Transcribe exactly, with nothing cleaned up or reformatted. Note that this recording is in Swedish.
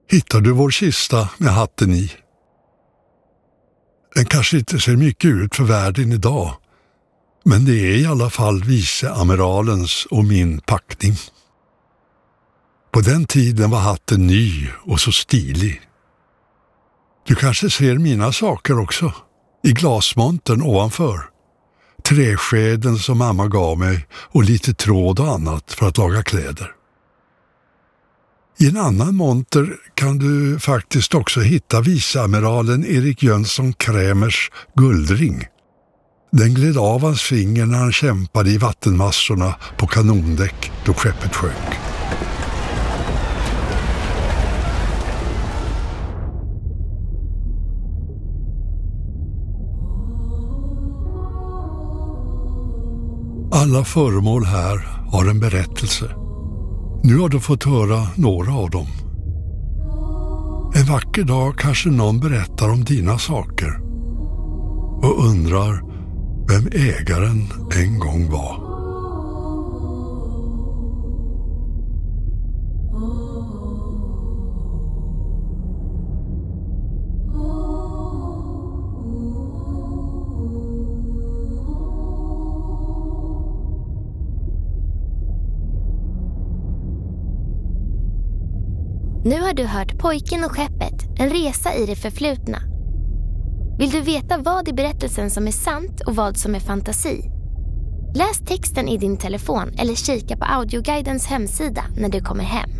Hittar du vår kista med hatten i? Den kanske inte ser mycket ut för världen idag, men det är i alla fall viceamiralens och min packning. På den tiden var hatten ny och så stilig. Du kanske ser mina saker också, i glasmontern ovanför. Träskeden som mamma gav mig och lite tråd och annat för att laga kläder. I en annan monter kan du faktiskt också hitta viceamiralen Erik Jönsson Krämers guldring. Den gled av hans finger när han kämpade i vattenmassorna på kanondäck då skeppet sjönk. Alla föremål här har en berättelse. Nu har du fått höra några av dem. En vacker dag kanske någon berättar om dina saker och undrar vem ägaren en gång var. Nu har du hört Pojken och skeppet, en resa i det förflutna. Vill du veta vad i berättelsen som är sant och vad som är fantasi? Läs texten i din telefon eller kika på Audioguidens hemsida när du kommer hem.